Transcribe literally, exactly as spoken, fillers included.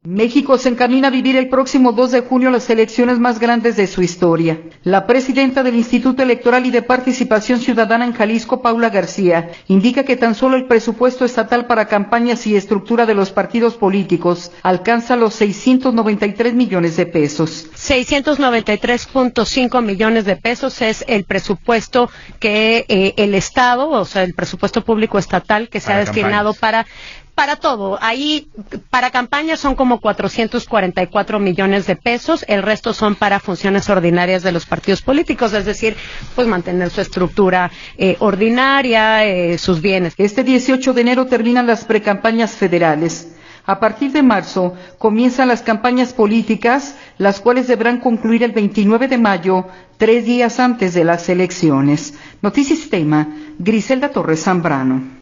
México se encamina a vivir el próximo dos de junio las elecciones más grandes de su historia. La presidenta del Instituto Electoral y de Participación Ciudadana en Jalisco, Paula García, indica que tan solo el presupuesto estatal para campañas y estructura de los partidos políticos alcanza los seiscientos noventa y tres millones de pesos. seiscientos noventa y tres punto cinco millones de pesos es el presupuesto que eh, el Estado, o sea, el presupuesto público estatal que se ha destinado para Para todo, ahí para campañas son como cuatrocientos cuarenta y cuatro millones de pesos, el resto son para funciones ordinarias de los partidos políticos, es decir, pues mantener su estructura eh, ordinaria, eh, sus bienes. Este dieciocho de enero terminan las precampañas federales. A partir de marzo comienzan las campañas políticas, las cuales deberán concluir el veintinueve de mayo, tres días antes de las elecciones. Notisistema, Griselda Torres Zambrano.